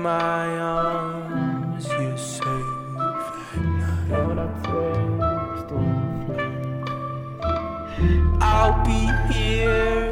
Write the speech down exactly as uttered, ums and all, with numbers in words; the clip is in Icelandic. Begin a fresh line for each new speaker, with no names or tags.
my arms, you're safe at night. I'll be here